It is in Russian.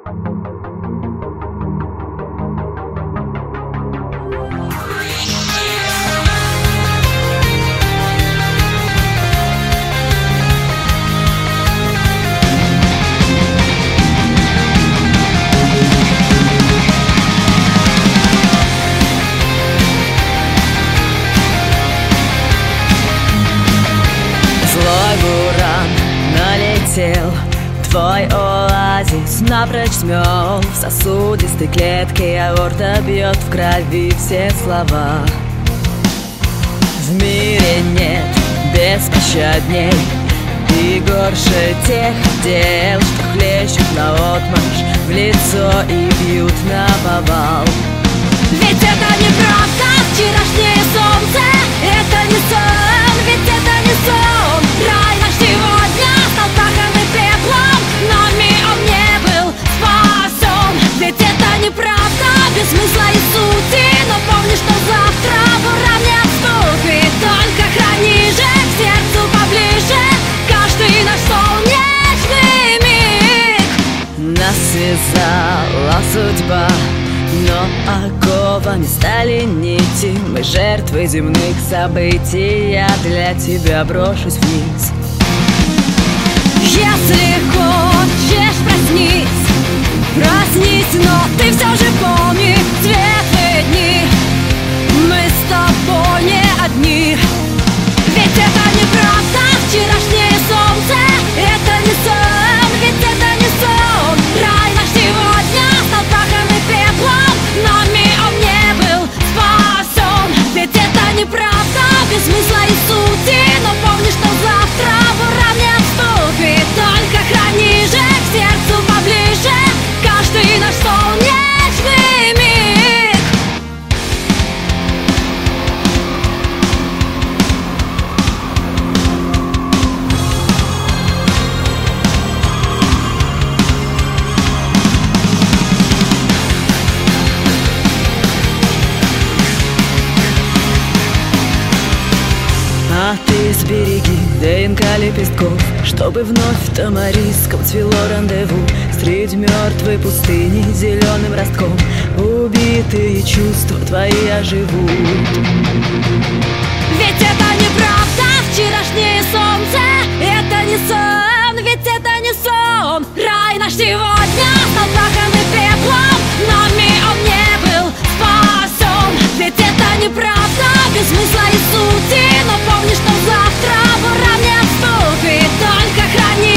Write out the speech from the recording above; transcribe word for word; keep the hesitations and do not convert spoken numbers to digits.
Твой оазис напрочь смел в сосудистой клетке аорта бьет в крови все слова. В мире нет беспощадней и горше тех дел, что хлещут наотмашь в лицо и бьют наповал. Ведь это неправда, вчерашнее солнце, это не сон, ведь это не сон. Рай наш сегодня стал прахом и пеплом, нами он не был спасен. Ведь это неправда, без смысла и сути, но помни, что завтра бура не отступит. Только храни же к сердцу поближе каждый наш солнечный миг. Нас связала судьба, но оковами стали нити. Мы жертвы земных событий, я для тебя брошусь вниз. Если хочешь, проснись, проснись, но ты все же помни светлые дни. Мы с тобой не одни. Ведь это неправда, вчерашнее солнце, это не сон, ведь это не сон. Рай наш сегодня стал прахом и пеплом, нами он не был спасен. Ведь это неправда, без смысла и сути, но помни, что завтра бура не отступит. Только храни же к сердцу поближе каждый наш солнечный миг. А ты сбереги ДНК лепестков, чтобы вновь тамариском цвело рандеву среди мертвой пустыни зеленым ростком. Убитые чувства твои оживут. Ведь это неправда, вчерашнее солнце, это не сон, ведь это не сон. Рай наш сегодня стал прахом и пеплом, нами он не был спасен. Ведь это неправда, без смысла и сути, но помни, что завтра бура не отступит. Только храни